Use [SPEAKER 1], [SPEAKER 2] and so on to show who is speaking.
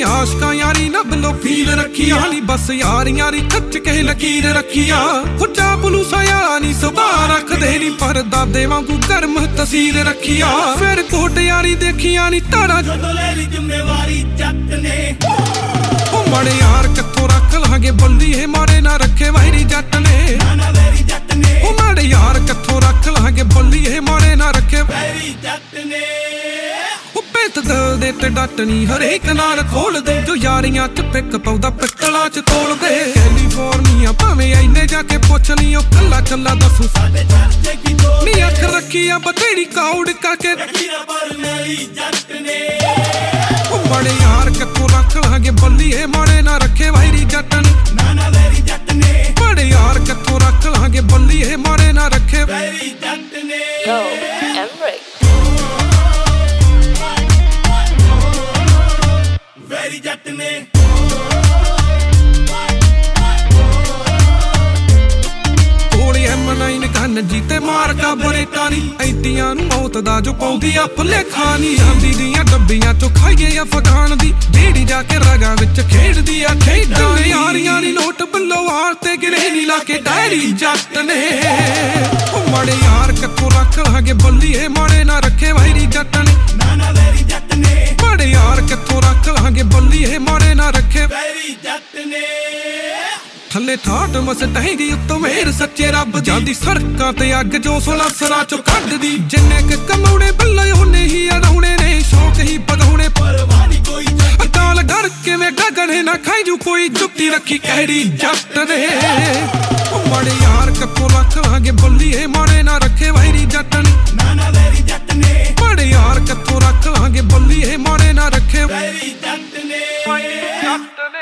[SPEAKER 1] ਅਸੀਂ ਆਸ਼ਕਾਂ ਯਾਰੀ ਨਾ ਬਿਲੋ ਫੀਲ ਰੱਖੀਆ ਨੀ ਬਸ ਯਾਰੀਆਂ ਦੀ ਖੱਚ ਕੇ ਲਕੀਰ ਰੱਖੀਆ ਹੁੱਜਾ ਬਲੂਸਾ ਯਾਰਾ ਨੀ ਸੁਭਾਅ ਰੱਖਦੇ ਨੀ ਪਰ ਦਾਦੇ ਵਾਂਗੂ ਗਰਮ ਤਸੀਰ ਰੱਖੀਆ ਫਿਰ ਕੋਟ ਯਾਰੀ ਦੇਖੀਆਂ ਨੀ ਤਾੜਾ ਜਦੋਂ ਲੈ ਲਈ ਜ਼ਿੰਮੇਵਾਰੀ ਜੱਟ ਨੇ ਉਹ ਮਾੜੇ ਯਾਰ ਕਿੱਥੋਂ ਰੱਖ ਲਾਂਗੇ ਬੋਲੀ ਇਹ ਮਾੜੇ ਨਾ ਰੱਖੇ ਵੈਰੀ ਜੱਟ ਨੇ ਉਹ ਮਾੜੇ ਯਾਰ ਕਿੱਥੋਂ ਰੱਖ ਲਾਂਗੇ ਬੋਲੀ ਇਹ ਮਾੜੇ ਨਾ ਰੱਖੇ ਵੈਰੀ ਜੱਟ ਨੇ ਦਿਲ ਦੇ ਤੇ ਡੱਟਣੀ ਹਰੇਕ ਨਾਲ ਖੋਲਦੇ ਜੋ ਯਾਰੀਆਂ ਚ ਪਿੱਕ ਪਾਉਂਦਾ ਪਿੱਤਲਾਂ ਚ ਤੋਲਦੇ ਕੈਲੀਫੋਰਨੀਆ ਭਾਵੇਂ ਐਨੇ ਜਾ ਕੇ ਪੁੱਛ ਲਈ ਉਹ ਕੱਲਾ ਕੱਲਾ ਦੱਸੂ ਸਾਡੇ ਚਰਚੇ ਕੀ ਤੋੜ ਨੀ ਅੱਖ ਰੱਖੀ ਆ ਬਥੇਰੀ ਕਾਉਡ ਕਰਕੇ ਜੱਟ ਨੇ ਉਹ ਮਾੜੇ ਯਾਰ ਕਿੱਥੋਂ ਰੱਖ ਲਾਂਗੇ ਬੋਲੀ ਇਹ ਮਾੜੇ ਨਾ ਰੱਖੇ ਵੈਰੀ ਜੱਟ ਨੇ ਵੈਰੀ ਜੱਟ ਨੇ ਮਾੜੇ ਯਾਰ ਕਿੱਥੋਂ ਰੱਖ ਲਾਂਗੇ ਬੋਲੀ ਇਹ ਮਾੜੇ ਨਾ ਰੱਖੇ ਵੈਰੀ ਜੱਟ ਨੇ ਵੈਰੀ ਜੱਟ ਨੇ ਕੋਲੇ M9 ਗਨ ਜੀ ਤੇ ਮਾਰਕਾ ਬਰੇਟਾ ਨੀ ਐਤੀਆਂ ਨੂੰ ਮੌਤ ਦਾ ਜੋ ਪਾਉਂਦੀ ਆ ਭੁਲੇਖਾ ਨੀ ਜਾਂਦੀ ਦੀਆਂ ਡੱਬੀਆਂ ਚੋਂ ਖਾਈਏ ਅਫਗਾਨ ਦੀ ਜਿਹੜੀ ਜਾ ਕੇ ਰਗਾਂ ਵਿੱਚ ਖੇਡਦੀ ਆ ਖੇਡਾਂ ਯਾਰੀਆਂ ਨੀ ਨੋਟ ਬੱਲੋਵਾਰ ਤੇ ਗਿਰੇ ਨੀ ਲਾ ਕੇ ਡਾਇਰੀ ਜੱਟ ਨੇ ਉਹ ਮਾੜੇ ਯਾਰ ਕਿੱਥੋਂ ਰੱਖ ਲਾਂਗੇ ਬੋਲੀ ਇਹ ਮਾੜੇ ਨਾ ਰੱਖੇ ਵੈਰੀ ਜੱਟ ਨੇ ਵੈਰੀ ਜੱਟ ਨੇ ਮਾੜੇ ਯਾਰ ਕਿੱਥੋਂ ਰੱਖ ਲਾਂਗੇ ਬੋਲੀ ਇਹ ਮਾੜੇ ਨਾ ਰੱਖੇ ਵੈਰੀ ਜੱਟ ਨੇ ਥੱਲੇ ਠਾਠ ਮਸਟੈਂਗੀ ਉੱਤੋਂ ਮੇਰ ਸੱਚੇ ਰੱਬ ਜਾਂਦੀ ਸੜਕਾਂ ਤੇ ਅੱਗ ਜੋ ਸਲਾਸਰਾਂ ਚੋਂ ਕੱਢਦੀ ਜਿੰਨੇ ਕ ਕਮਾਉਣੇ ਬੱਲੇ ਉਹਨੇ ਹੀ ਅੜਾਉਣੇ ਨੇ ਸ਼ੌਕ ਹੀ ਪਗਾਉਣੇ ਪਰਵਾਹ ਨੀ ਕੋਈ ਅਕਾਲ ਗੜ ਕਿਵੇਂ ਗਗਣੇ ਨਾ ਖਾਈ ਜੂ ਕੋਈ ਜੁੱਤੀ ਰੱਖੀ ਕਿਹੜੀ ਜੱਟ ਨੇ ਉਹ ਮਾੜੇ ਯਾਰ ਕਿੱਥੋਂ ਰੱਖ ਲਾਂਗੇ ਬੋਲੀ ਇਹ ਮਾੜੇ ਨਾ ਰੱਖੇ ਵੈਰੀ ਜੱਟ ਨੇ ਵੈਰੀ ਜੱਟ ਨੇ ਮਾੜੇ ਯਾਰ ਕਿੱਥੋਂ ਰੱਖ ਲਾਂਗੇ ਬੋਲੀ ਇਹ ਮਾੜੇ ਨਾ ਰੱਖੇ ਵੈਰੀ ਜੱਟ ਨੇ